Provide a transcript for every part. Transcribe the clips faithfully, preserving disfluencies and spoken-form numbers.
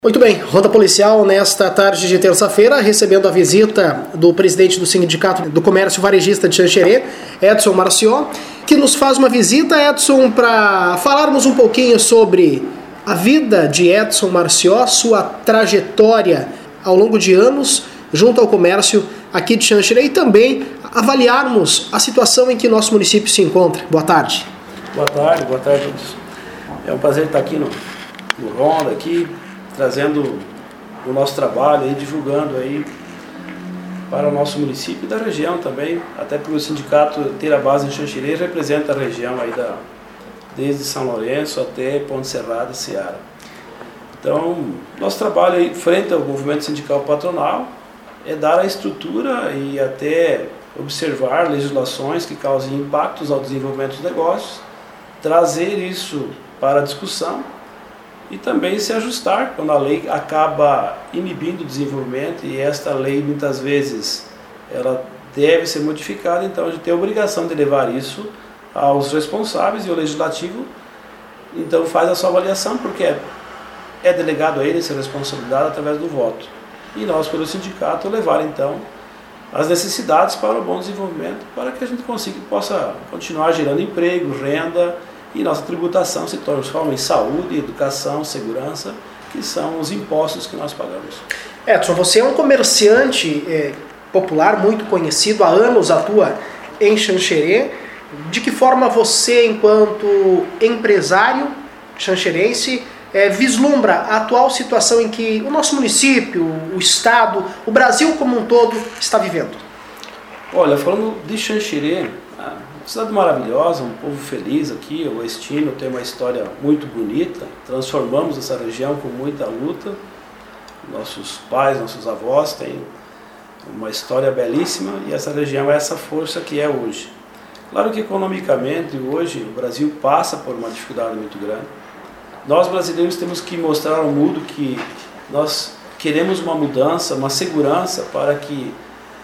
Muito bem, Ronda Policial nesta tarde de terça-feira, recebendo a visita do presidente do Sindicato do Comércio Varejista de Xanxerê, Edson Marció, que nos faz uma visita, Edson, para falarmos um pouquinho sobre a vida de Edson Marció, sua trajetória ao longo de anos junto ao comércio aqui de Xanxerê e também avaliarmos a situação em que nosso município se encontra. Boa tarde. Boa tarde, boa tarde a todos. É um prazer estar aqui no, no Ronda, aqui, trazendo o nosso trabalho aí, divulgando aí para o nosso município e da região também, até porque o sindicato ter a base em Xanxerê representa a região aí da, desde São Lourenço até Ponte Serrada e Ceará. Então, nosso trabalho aí frente ao movimento sindical patronal é dar a estrutura e até observar legislações que causem impactos ao desenvolvimento dos negócios, trazer isso para a discussão e também se ajustar quando a lei acaba inibindo o desenvolvimento, e esta lei muitas vezes ela deve ser modificada. Então a gente tem a obrigação de levar isso aos responsáveis, e o legislativo então faz a sua avaliação, porque é, é delegado a ele essa responsabilidade através do voto, e nós pelo sindicato levar então as necessidades para o bom desenvolvimento, para que a gente consiga possa continuar gerando emprego, renda, e nossa tributação se transforma em saúde, educação, segurança, que são os impostos que nós pagamos. Edson, você é um comerciante é, popular, muito conhecido, há anos atua em Xanxerê. De que forma você, enquanto empresário xanxerense, é, vislumbra a atual situação em que o nosso município, o estado, o Brasil como um todo está vivendo? Olha, falando de Xanxerê, uma cidade maravilhosa, um povo feliz aqui, o Oestino tem uma história muito bonita, transformamos essa região com muita luta, nossos pais, nossos avós têm uma história belíssima, e essa região é essa força que é hoje. Claro que economicamente hoje o Brasil passa por uma dificuldade muito grande. Nós brasileiros temos que mostrar ao mundo que nós queremos uma mudança, uma segurança para que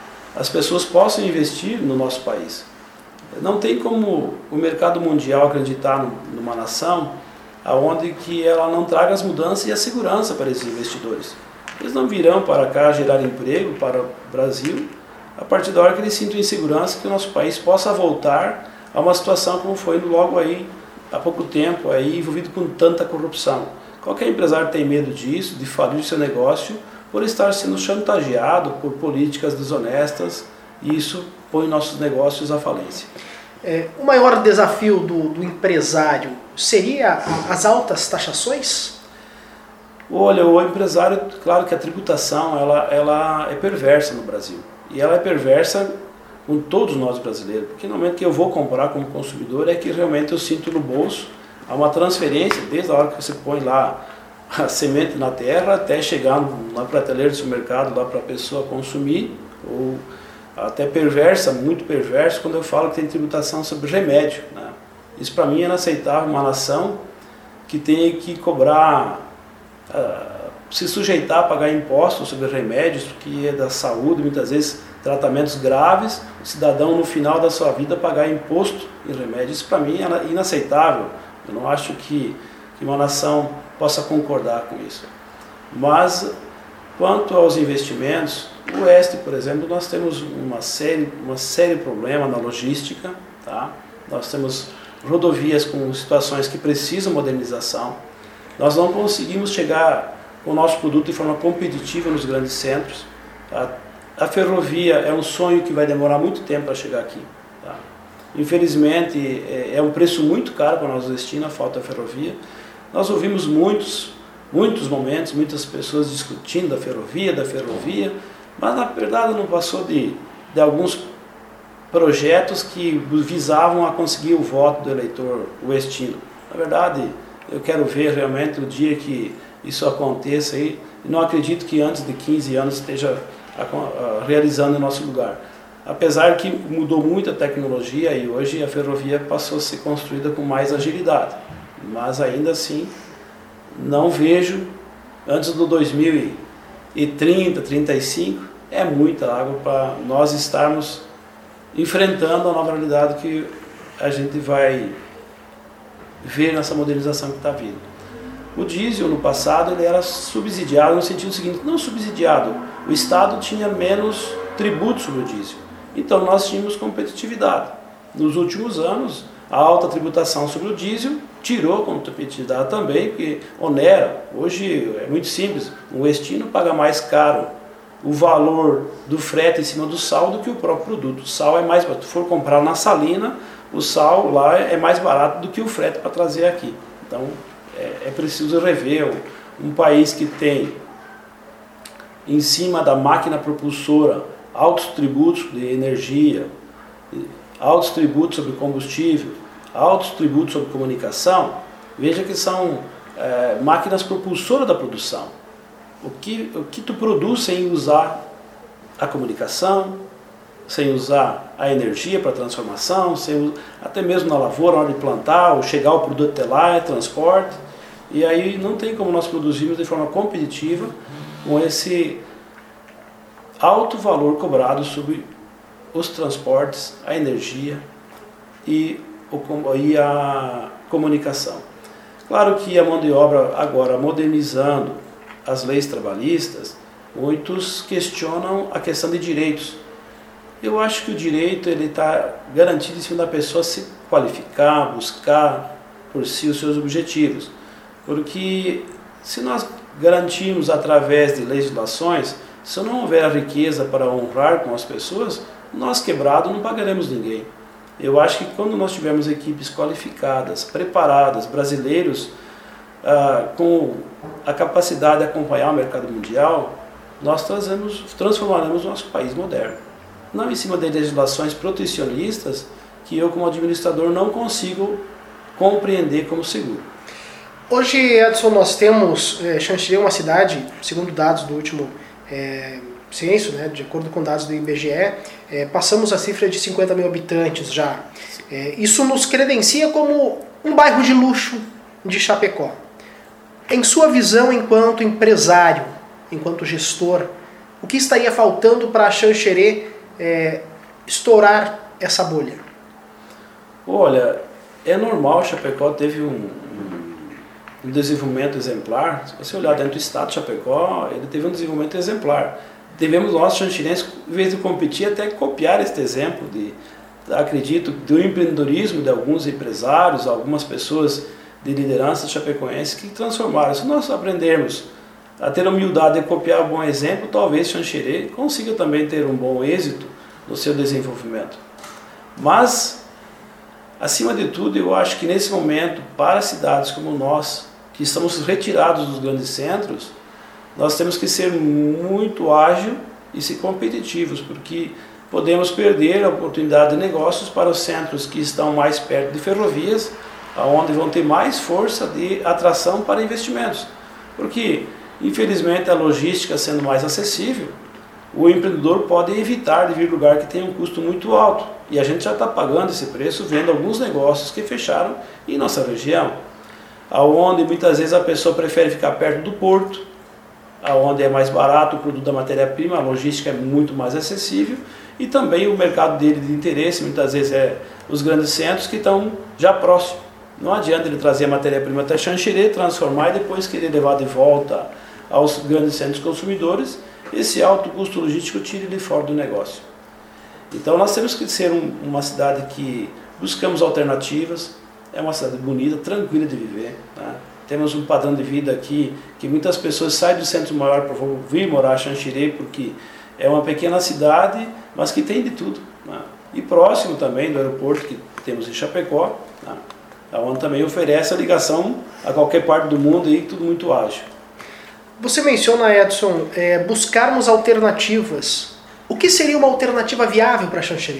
as pessoas possam investir no nosso país. Não tem como o mercado mundial acreditar numa nação onde que ela não traga as mudanças e a segurança para esses investidores. Eles não virão para cá gerar emprego para o Brasil a partir da hora que eles sintam insegurança que o nosso país possa voltar a uma situação como foi logo aí há pouco tempo, aí, envolvido com tanta corrupção. Qualquer empresário tem medo disso, de falir seu negócio, por estar sendo chantageado por políticas desonestas, e isso põe nossos negócios à falência. É, o maior desafio do, do empresário seria a, as altas taxações? Olha, o empresário, claro que a tributação ela, ela é perversa no Brasil. E ela é perversa com todos nós brasileiros, porque no momento que eu vou comprar como consumidor é que realmente eu sinto no bolso há uma transferência, desde a hora que você põe lá a semente na terra até chegar na prateleira do supermercado lá para a pessoa consumir, ou até perversa, muito perverso, quando eu falo que tem tributação sobre remédio, né? Isso para mim é inaceitável, uma nação que tem que cobrar, uh, se sujeitar a pagar impostos sobre remédios, que é da saúde, muitas vezes tratamentos graves, o cidadão no final da sua vida pagar imposto em remédios. Isso para mim é inaceitável. Eu não acho que, que uma nação possa concordar com isso. Mas, quanto aos investimentos, o Oeste, por exemplo, nós temos uma série, uma série de problemas na logística, tá? Nós temos rodovias com situações que precisam modernização. Nós não conseguimos chegar com o nosso produto de forma competitiva nos grandes centros. Tá? A ferrovia é um sonho que vai demorar muito tempo para chegar aqui. Tá? Infelizmente, é um preço muito caro para nós o destino, a falta da ferrovia. Nós ouvimos muitos, muitos momentos, muitas pessoas discutindo da ferrovia, da ferrovia, mas na verdade não passou de, de alguns projetos que visavam a conseguir o voto do eleitor oestino. Na verdade, eu quero ver realmente o dia que isso aconteça aí, e não acredito que antes de quinze anos esteja a, a, realizando em nosso lugar. Apesar que mudou muito a tecnologia e hoje a ferrovia passou a ser construída com mais agilidade, mas ainda assim não vejo antes do dois mil e trinta, trinta e cinco, é muita água para nós estarmos enfrentando a nova realidade que a gente vai ver nessa modernização que está vindo. O diesel, no passado, ele era subsidiado no sentido seguinte, não subsidiado, o Estado tinha menos tributo sobre o diesel. Então, nós tínhamos competitividade. Nos últimos anos, a alta tributação sobre o diesel tirou a competitividade também, porque onera. Hoje é muito simples, o destino paga mais caro o valor do frete em cima do sal do que o próprio produto. O sal é mais barato. Se for comprar na Salina, o sal lá é mais barato do que o frete para trazer aqui. Então, é, é preciso rever. Um país que tem em cima da máquina propulsora altos tributos de energia, altos tributos sobre combustível, altos tributos sobre comunicação, veja que são é, máquinas propulsoras da produção. O que, o que tu produz sem usar a comunicação, sem usar a energia para transformação, sem, até mesmo na lavoura, na hora de plantar, ou chegar o produto até lá, é transporte. E aí não tem como nós produzirmos de forma competitiva com esse alto valor cobrado sobre os transportes, a energia e, o, e a comunicação. Claro que a mão de obra agora modernizando as leis trabalhistas, muitos questionam a questão de direitos. Eu acho que o direito ele está garantido em cima da pessoa se qualificar, buscar por si os seus objetivos. Porque se nós garantirmos através de legislações, se não houver a riqueza para honrar com as pessoas, nós quebrados não pagaremos ninguém. Eu acho que quando nós tivermos equipes qualificadas, preparadas, brasileiros, ah, com a capacidade de acompanhar o mercado mundial, nós trazemos, transformaremos o nosso país moderno. Não em cima de legislações protecionistas que eu, como administrador, não consigo compreender como seguro. Hoje, Edson, nós temos, é, Xanxerê, uma cidade, segundo dados do último é, censo, né, de acordo com dados do I B G E, é, passamos a cifra de cinquenta mil habitantes já. É, isso nos credencia como um bairro de luxo de Chapecó. Em sua visão, enquanto empresário, enquanto gestor, o que estaria faltando para a Xanxerê é, estourar essa bolha? Olha, é normal, Chapecó teve um, um, um desenvolvimento exemplar. Se você olhar dentro do estado de Chapecó, ele teve um desenvolvimento exemplar. Devemos nós, xanxerenses, em vez de competir, até copiar este exemplo de, acredito, do empreendedorismo de alguns empresários, algumas pessoas de liderança chapecoense que transformaram. Se nós aprendermos a ter a humildade de copiar um bom exemplo, talvez Xanxerê consiga também ter um bom êxito no seu desenvolvimento. Mas, acima de tudo, eu acho que nesse momento, para cidades como nós, que estamos retirados dos grandes centros, nós temos que ser muito ágil e ser competitivos, porque podemos perder a oportunidade de negócios para os centros que estão mais perto de ferrovias, onde vão ter mais força de atração para investimentos. Porque, infelizmente, a logística sendo mais acessível, o empreendedor pode evitar de vir lugar que tem um custo muito alto. E a gente já está pagando esse preço vendo alguns negócios que fecharam em nossa região, onde muitas vezes a pessoa prefere ficar perto do porto, onde é mais barato o produto da matéria-prima, a logística é muito mais acessível, e também o mercado dele de interesse muitas vezes é os grandes centros que estão já próximos. Não adianta ele trazer a matéria-prima até Xanxerê, transformar e depois querer levar de volta aos grandes centros consumidores. Esse alto custo logístico tira ele fora do negócio. Então nós temos que ser um, uma cidade que buscamos alternativas, é uma cidade bonita, tranquila de viver. Tá? Temos um padrão de vida aqui que muitas pessoas saem do centro maior para vir morar em Xanxerê, porque é uma pequena cidade, mas que tem de tudo. Tá? E próximo também do aeroporto que temos em Chapecó, tá? Onde também oferece a ligação a qualquer parte do mundo e tudo muito ágil. Você menciona, Edson, é, buscarmos alternativas. O que seria uma alternativa viável para Xanxerê?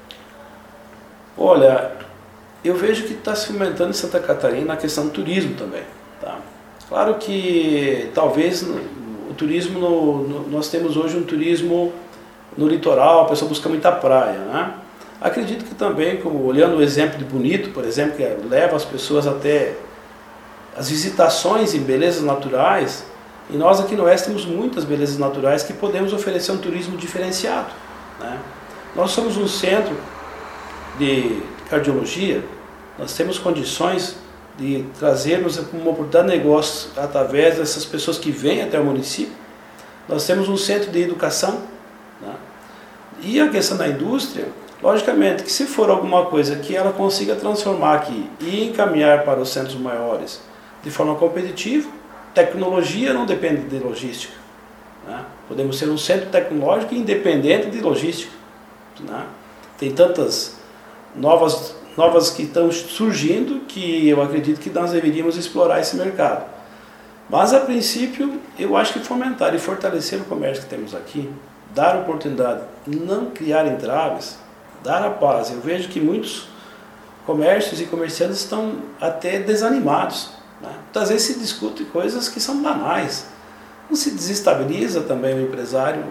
Olha, eu vejo que está se fomentando em Santa Catarina a questão do turismo também. Tá? Claro que talvez o turismo, no, no, nós temos hoje um turismo no litoral, a pessoa busca muita praia, né? Acredito que também, como olhando o exemplo de Bonito, por exemplo, que leva as pessoas até as visitações em belezas naturais, e nós aqui no Oeste temos muitas belezas naturais que podemos oferecer um turismo diferenciado. Né? Nós somos um centro de cardiologia, nós temos condições de trazermos uma oportunidade de negócio através dessas pessoas que vêm até o município. Nós temos um centro de educação, né? E a questão da indústria, logicamente que se for alguma coisa que ela consiga transformar aqui e encaminhar para os centros maiores de forma competitiva, tecnologia não depende de logística, né? Podemos ser um centro tecnológico independente de logística, né? Tem tantas novas, novas que estão surgindo que eu acredito que nós deveríamos explorar esse mercado. Mas, a princípio, eu acho que fomentar e fortalecer o comércio que temos aqui, dar oportunidade, não criar entraves, dar a paz. Eu vejo que muitos comércios e comerciantes estão até desanimados, né? Muitas vezes se discute coisas que são banais. Não se desestabiliza também o empresário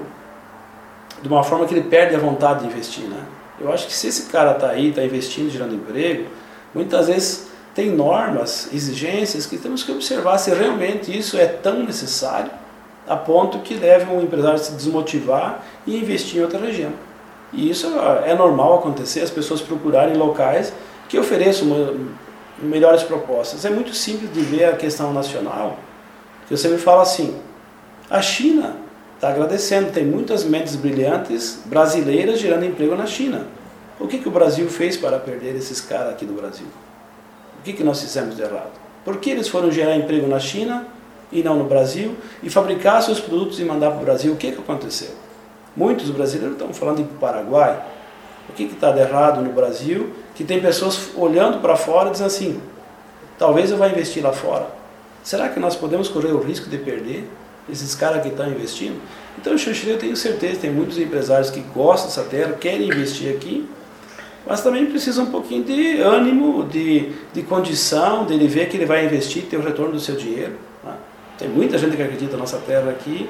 de uma forma que ele perde a vontade de investir, né? Eu acho que se esse cara está aí, está investindo, gerando emprego, muitas vezes tem normas, exigências que temos que observar se realmente isso é tão necessário a ponto que leve um empresário a se desmotivar e investir em outra região. E isso é normal acontecer, as pessoas procurarem locais que ofereçam uma, melhores propostas. É muito simples de ver a questão nacional, que você me fala assim, a China está agradecendo, tem muitas mentes brilhantes brasileiras gerando emprego na China. O que, que o Brasil fez para perder esses caras aqui do Brasil? O que, que nós fizemos de errado? Por que eles foram gerar emprego na China e não no Brasil e fabricar seus produtos e mandar para o Brasil? O que, que aconteceu? Muitos brasileiros estão falando em Paraguai. O que está de errado no Brasil? Que tem pessoas olhando para fora e dizendo assim, talvez eu vá investir lá fora. Será que nós podemos correr o risco de perder esses caras que estão investindo? Então, em Xanxerê, eu tenho certeza, tem muitos empresários que gostam dessa terra, querem investir aqui, mas também precisa um pouquinho de ânimo, de, de condição, de ele ver que ele vai investir e ter o retorno do seu dinheiro, né? Tem muita gente que acredita na nossa terra aqui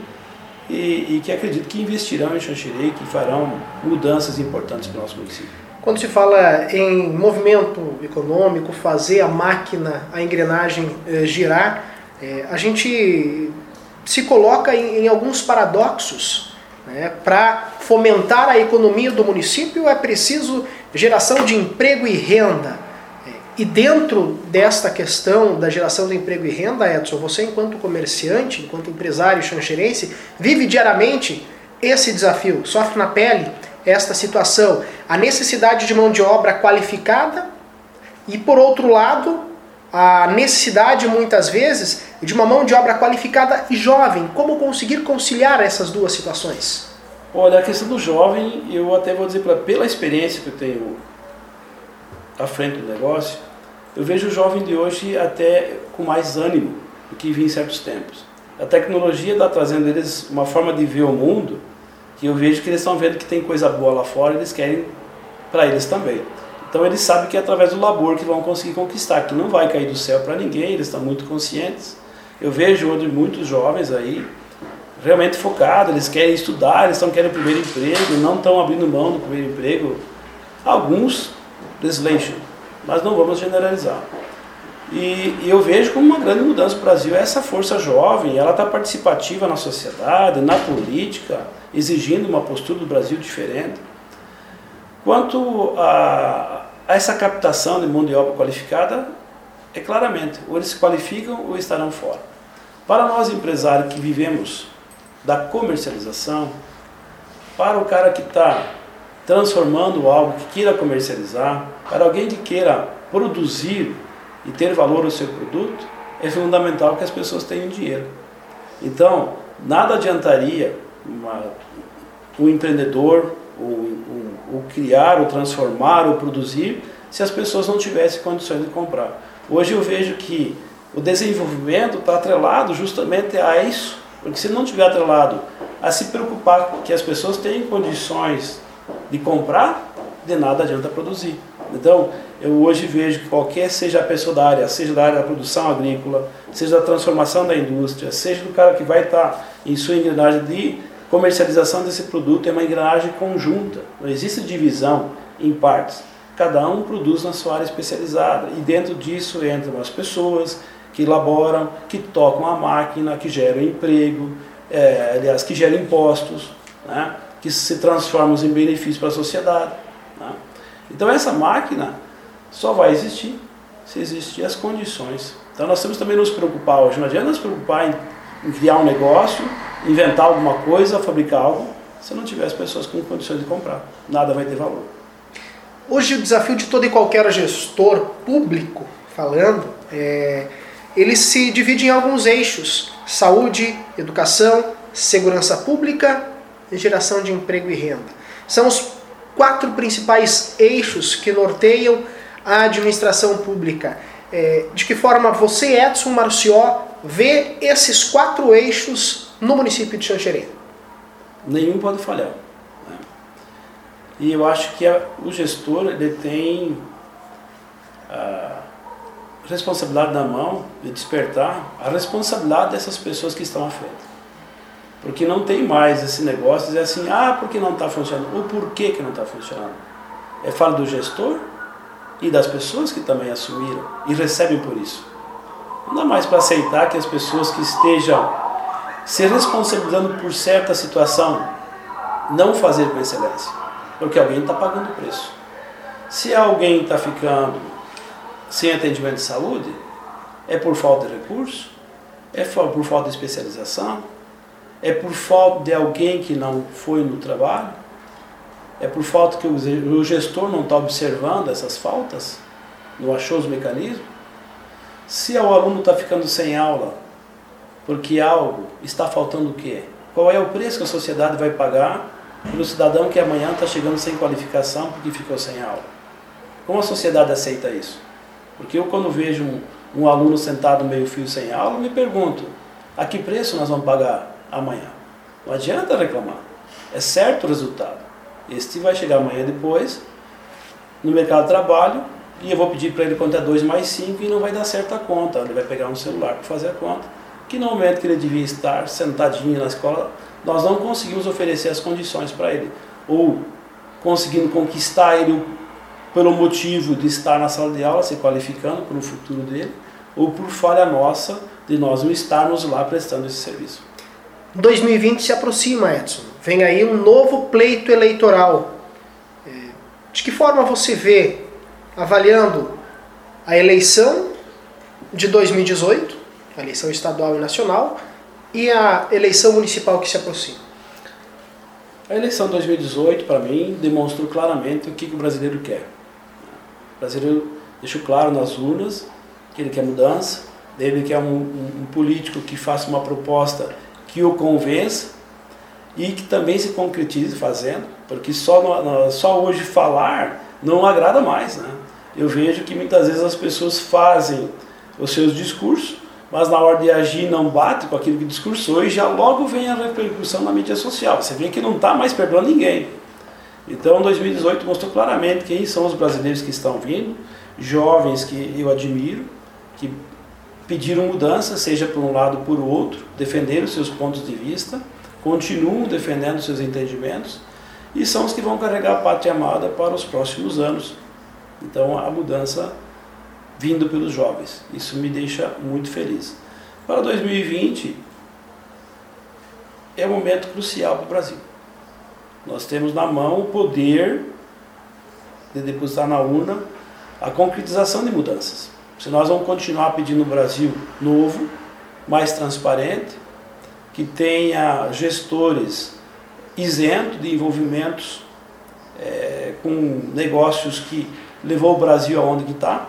e, e que acredita que investirão em Xanxerê e que farão mudanças importantes para o nosso município. Quando se fala em movimento econômico, fazer a máquina, a engrenagem eh, girar, eh, a gente se coloca em, em alguns paradoxos, né? Para fomentar a economia do município é preciso geração de emprego e renda. E dentro desta questão da geração de emprego e renda, Edson, você enquanto comerciante, enquanto empresário xanxerense, vive diariamente esse desafio, sofre na pele esta situação, a necessidade de mão de obra qualificada e, por outro lado, a necessidade, muitas vezes, de uma mão de obra qualificada e jovem. Como conseguir conciliar essas duas situações? Olha, a questão do jovem, eu até vou dizer, pela experiência que eu tenho à frente do negócio, eu vejo o jovem de hoje até com mais ânimo do que vi em certos tempos. A tecnologia está trazendo eles uma forma de ver o mundo, que eu vejo que eles estão vendo que tem coisa boa lá fora e eles querem para eles também. Então eles sabem que é através do labor que vão conseguir conquistar, que não vai cair do céu para ninguém, eles estão muito conscientes. Eu vejo hoje muitos jovens aí, realmente focados, eles querem estudar, eles estão querendo o primeiro emprego, não estão abrindo mão do primeiro emprego. Alguns desleixam, mas não vamos generalizar. E, e eu vejo como uma grande mudança no Brasil, essa força jovem, ela está participativa na sociedade, na política, exigindo uma postura do Brasil diferente. Quanto a, a essa captação de mão de obra qualificada, é claramente, ou eles se qualificam ou estarão fora. Para nós empresários que vivemos da comercialização, para o cara que está transformando algo que queira comercializar, para alguém que queira produzir e ter valor no seu produto, é fundamental que as pessoas tenham dinheiro. Então, nada adiantaria uma, o empreendedor, o, o, o criar, o transformar, o produzir, se as pessoas não tivessem condições de comprar. Hoje eu vejo que o desenvolvimento está atrelado justamente a isso, porque se não estiver atrelado a se preocupar que as pessoas tenham condições de comprar, de nada adianta produzir. Então, eu hoje vejo que qualquer, seja a pessoa da área, seja da área da produção agrícola, seja da transformação da indústria, seja do cara que vai estar em sua engrenagem de comercialização desse produto, é uma engrenagem conjunta, não existe divisão em partes. Cada um produz na sua área especializada e dentro disso entram as pessoas que elaboram, que tocam a máquina, que geram emprego, é, aliás, que geram impostos, né, que se transformam em benefícios para a sociedade. Né. Então essa máquina só vai existir se existem as condições. Então nós temos também nos preocupar hoje. Não adianta nos preocupar em, em criar um negócio, inventar alguma coisa, fabricar algo, se não tiver as pessoas com condições de comprar. Nada vai ter valor. Hoje o desafio de todo e qualquer gestor público, falando, é, ele se divide em alguns eixos: saúde, educação, segurança pública e geração de emprego e renda. São os quatro principais eixos que norteiam a administração pública. É, de que forma você, Edson Marció, vê esses quatro eixos no município de Xanxerê? Nenhum pode falhar. Né? E eu acho que a, o gestor ele tem a responsabilidade na mão de despertar a responsabilidade dessas pessoas que estão à frente. Porque não tem mais esse negócio de dizer assim, ah, porque não está funcionando, ou por que, que não está funcionando. É fala do gestor e das pessoas que também assumiram e recebem por isso. Não dá mais para aceitar que as pessoas que estejam se responsabilizando por certa situação não fazer com excelência, porque alguém está pagando o preço. Se alguém está ficando sem atendimento de saúde, é por falta de recurso, é por falta de especialização, é por falta de alguém que não foi no trabalho, é por falta que o gestor não está observando essas faltas, não achou os mecanismos. Se o aluno está ficando sem aula, porque algo está faltando o quê? Qual é o preço que a sociedade vai pagar pelo cidadão que amanhã está chegando sem qualificação porque ficou sem aula? Como a sociedade aceita isso? Porque eu, quando vejo um, um aluno sentado meio fio sem aula, me pergunto, a que preço nós vamos pagar amanhã? Não adianta reclamar. É certo o resultado. Este vai chegar amanhã depois, no mercado de trabalho, e eu vou pedir para ele quanto é dois mais cinco e não vai dar certo a conta. Ele vai pegar um celular para fazer a conta, que no momento que ele devia estar sentadinho na escola, nós não conseguimos oferecer as condições para ele. Ou conseguindo conquistar ele pelo motivo de estar na sala de aula, se qualificando para o futuro dele, ou por falha nossa de nós não estarmos lá prestando esse serviço. dois mil e vinte se aproxima, Edson. Vem aí um novo pleito eleitoral. De que forma você vê, avaliando a eleição de dois mil e dezoito, a eleição estadual e nacional, e a eleição municipal que se aproxima? A eleição de dois mil e dezoito, para mim, demonstrou claramente o que o brasileiro quer. O brasileiro deixou claro nas urnas que ele quer mudança, ele quer um, um, um político que faça uma proposta que o convença e que também se concretize fazendo, porque só, no, só hoje falar não agrada mais. Né? Eu vejo que muitas vezes as pessoas fazem os seus discursos, mas na hora de agir não bate com aquilo que discursou e já logo vem a repercussão na mídia social. Você vê que não está mais perdoando ninguém. Então dois mil e dezoito mostrou claramente quem são os brasileiros que estão vindo, jovens que eu admiro, que pediram mudança, seja por um lado ou por outro, defenderam seus pontos de vista, continuam defendendo seus entendimentos e são os que vão carregar a pátria amada para os próximos anos. Então a mudança vindo pelos jovens, isso me deixa muito feliz. Para dois mil e vinte é um momento crucial para o Brasil. Nós temos na mão o poder de depositar na urna a concretização de mudanças. Se nós vamos continuar pedindo um Brasil novo, mais transparente, que tenha gestores isentos de envolvimentos é, com negócios que levou o Brasil aonde que está,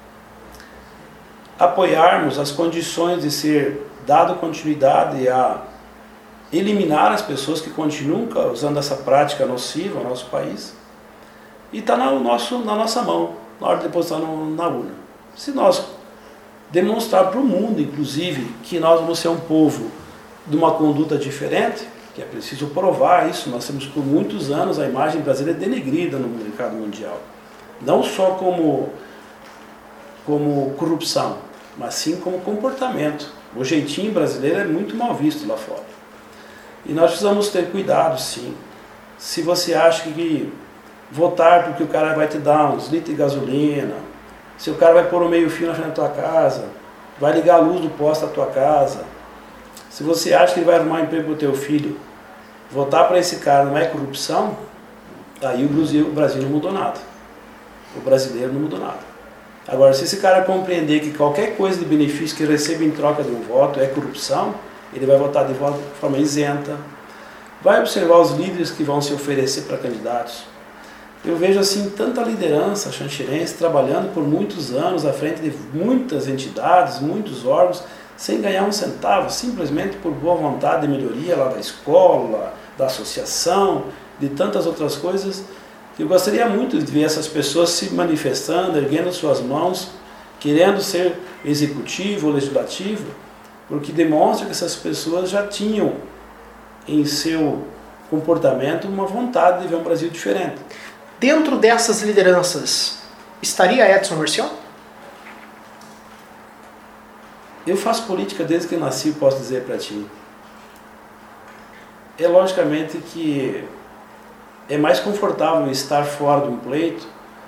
apoiarmos as condições de ser dado continuidade a eliminar as pessoas que continuam usando essa prática nociva ao nosso país, e está na, na nossa mão, na hora de depositar no, na urna. Se nós demonstrar para o mundo, inclusive, que nós vamos ser um povo de uma conduta diferente, que é preciso provar isso, nós temos por muitos anos a imagem brasileira denegrida no mercado mundial. Não só como, como corrupção, mas sim como comportamento. O jeitinho brasileiro é muito mal visto lá fora. E nós precisamos ter cuidado, sim. Se você acha que votar porque o cara vai te dar uns litros de gasolina, se o cara vai pôr um meio fio na frente da tua casa, vai ligar a luz do poste da tua casa, se você acha que ele vai arrumar um emprego para o teu filho, votar para esse cara não é corrupção, aí o Brasil, o Brasil não mudou nada. O brasileiro não mudou nada. Agora, se esse cara compreender que qualquer coisa de benefício que receba em troca de um voto é corrupção, ele vai votar de forma isenta, vai observar os líderes que vão se oferecer para candidatos. Eu vejo assim tanta liderança xanxirense trabalhando por muitos anos à frente de muitas entidades, muitos órgãos, sem ganhar um centavo, simplesmente por boa vontade de melhoria lá da escola, da associação, de tantas outras coisas. Eu gostaria muito de ver essas pessoas se manifestando, erguendo suas mãos, querendo ser executivo ou legislativo, porque demonstra que essas pessoas já tinham em seu comportamento uma vontade de ver um Brasil diferente. Dentro dessas lideranças, estaria Edson Marció? Eu faço política desde que eu nasci, posso dizer para ti. É logicamente que é mais confortável estar fora de um pleito,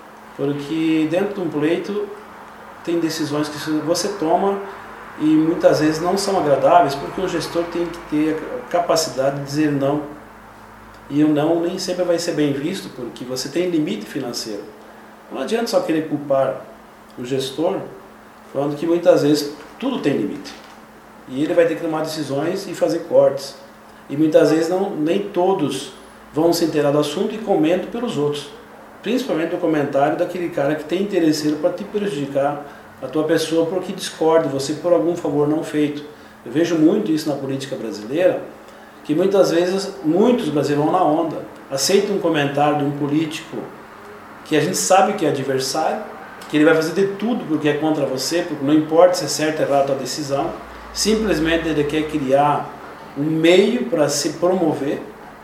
porque dentro de um pleito tem decisões que você toma e muitas vezes não são agradáveis, porque o gestor tem que ter a capacidade de dizer não. E o não nem sempre vai ser bem visto, porque você tem limite financeiro. Não adianta só querer culpar o gestor, falando que muitas vezes tudo tem limite. E ele vai ter que tomar decisões e fazer cortes. E muitas vezes não, nem todos vão se inteirar do assunto e comentam pelos outros. Principalmente o comentário daquele cara que tem interesseiro para te prejudicar a tua pessoa porque discorda de você por algum favor não feito. Eu vejo muito isso na política brasileira, que muitas vezes muitos brasileiros vão na onda, aceitam um comentário de um político que a gente sabe que é adversário, que ele vai fazer de tudo porque é contra você, porque não importa se é certo ou errado a tua decisão, simplesmente ele quer criar um meio para se promover,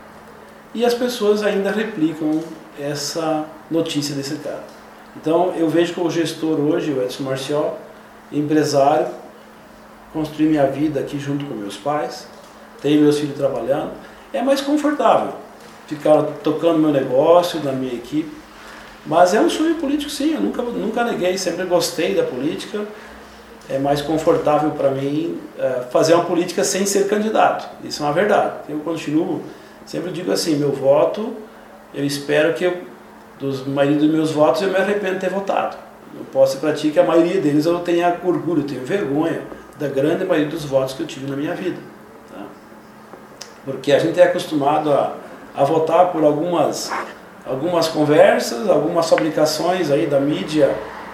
e as pessoas ainda replicam essa notícia desse cara. Então eu vejo que o gestor hoje, o Edson Marció, empresário, construí minha vida aqui junto com meus pais, tenho meus filhos trabalhando, é mais confortável ficar tocando meu negócio, da minha equipe, mas é um sonho político sim, eu nunca, nunca neguei, sempre gostei da política, é mais confortável para mim é, fazer uma política sem ser candidato, isso é uma verdade. Eu continuo, sempre digo assim, meu voto, eu espero que eu, dos maioria dos meus votos eu me arrependo de ter votado. Eu posso dizer para ti que a maioria deles eu tenho orgulho, eu tenho vergonha da grande maioria dos votos que eu tive na minha vida. Tá? Porque a gente é acostumado a, a votar por algumas, algumas conversas, algumas fabricações aí da mídia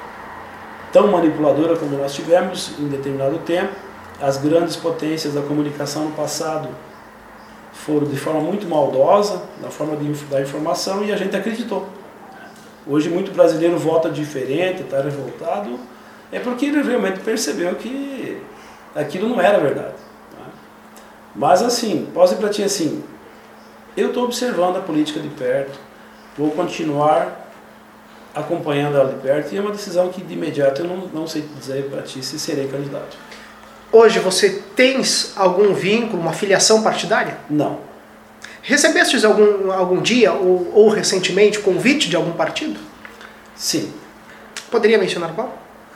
tão manipuladora como nós tivemos em determinado tempo. As grandes potências da comunicação no passado foram de forma muito maldosa, na forma de dar informação, e a gente acreditou. Hoje muito brasileiro vota diferente, está revoltado, é porque ele realmente percebeu que aquilo não era verdade. Tá? Mas assim, posso dizer para ti assim, eu estou observando a política de perto, vou continuar acompanhando ela de perto, e é uma decisão que de imediato eu não, não sei dizer para ti se serei candidato. Hoje você tens algum vínculo, uma filiação partidária? Não. Recebestes algum, algum dia ou, ou recentemente convite de algum partido? Sim. Poderia mencionar qual?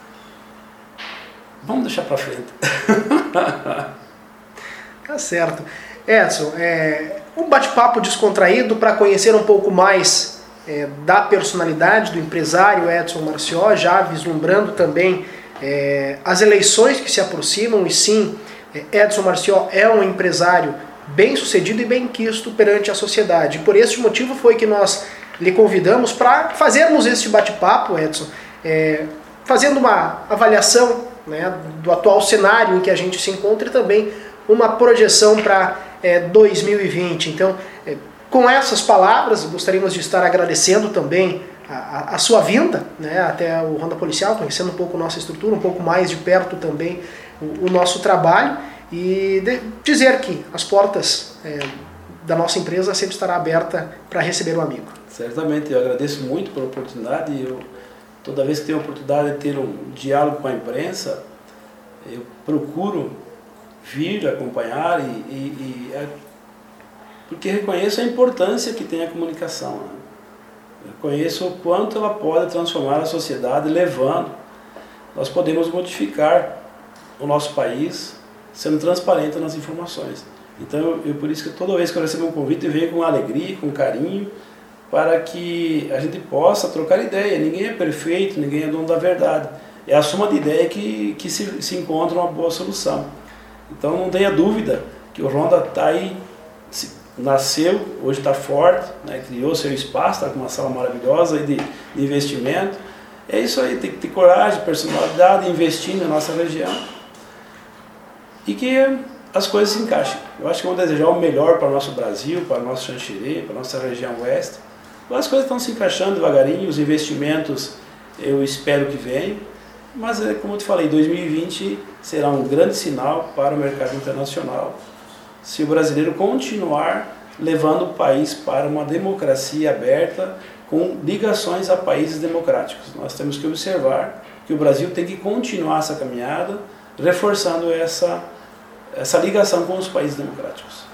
Vamos deixar para frente. Tá certo. Edson, é, um bate-papo descontraído para conhecer um pouco mais é, da personalidade do empresário Edson Marció, já vislumbrando também é, as eleições que se aproximam, e sim, Edson Marció é um empresário bem sucedido e bem quisto perante a sociedade. Por esse motivo foi que nós lhe convidamos para fazermos este bate-papo, Edson, é, fazendo uma avaliação, né, do atual cenário em que a gente se encontra e também uma projeção para é, dois mil e vinte. Então, é, com essas palavras, gostaríamos de estar agradecendo também a, a, a sua vinda, né, até o Ronda Policial, conhecendo um pouco nossa estrutura, um pouco mais de perto também o, o nosso trabalho, e de, dizer que as portas é, da nossa empresa sempre estará aberta para receber um amigo. Certamente, eu agradeço muito pela oportunidade. Eu, toda vez que tenho a oportunidade de ter um diálogo com a imprensa, eu procuro vir acompanhar, e, e, e é, porque reconheço a importância que tem a comunicação. Né? Reconheço o quanto ela pode transformar a sociedade, levando, nós podemos modificar o nosso país, sendo transparente nas informações. Então, eu, eu por isso que toda vez que eu recebo um convite, eu venho com alegria, com carinho, para que a gente possa trocar ideia. Ninguém é perfeito, ninguém é dono da verdade. É a soma de ideias que, que se, se encontra uma boa solução. Então não tenha dúvida que o Ronda está aí, se, nasceu, hoje está forte, né, criou seu espaço, está com uma sala maravilhosa aí de, de investimento. É isso aí, tem que ter coragem, personalidade, investir na nossa região e que as coisas se encaixem. Eu acho que vamos desejar o melhor para o nosso Brasil, para o nosso Xanxerê, para a nossa região oeste. As coisas estão se encaixando devagarinho, os investimentos eu espero que venham, mas como eu te falei, dois mil e vinte será um grande sinal para o mercado internacional se o brasileiro continuar levando o país para uma democracia aberta com ligações a países democráticos. Nós temos que observar que o Brasil tem que continuar essa caminhada, reforçando essa, essa ligação com os países democráticos.